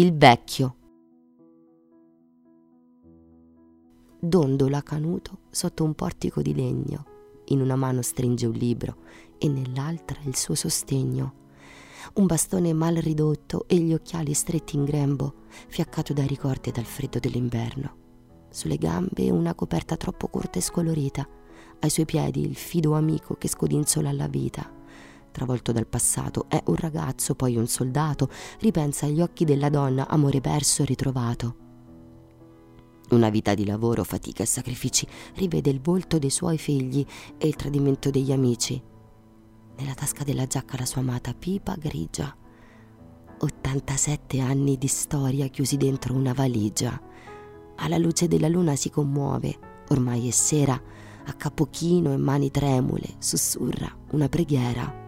Il vecchio. Dondola canuto sotto un portico di legno. In una mano stringe un libro e nell'altra il suo sostegno. Un bastone mal ridotto e gli occhiali stretti in grembo, fiaccato dai ricordi e dal freddo dell'inverno. Sulle gambe una coperta troppo corta e scolorita. Ai suoi piedi il fido amico che scodinzola la vita. Travolto dal passato, è un ragazzo, poi un soldato. Ripensa agli occhi della donna, amore perso e ritrovato. Una vita di lavoro, fatica e sacrifici. Rivede il volto dei suoi figli e il tradimento degli amici. Nella tasca della giacca la sua amata pipa grigia. 87 anni di storia chiusi dentro una valigia. Alla luce della luna si commuove. Ormai è sera, a capo chino e mani tremule, sussurra una preghiera.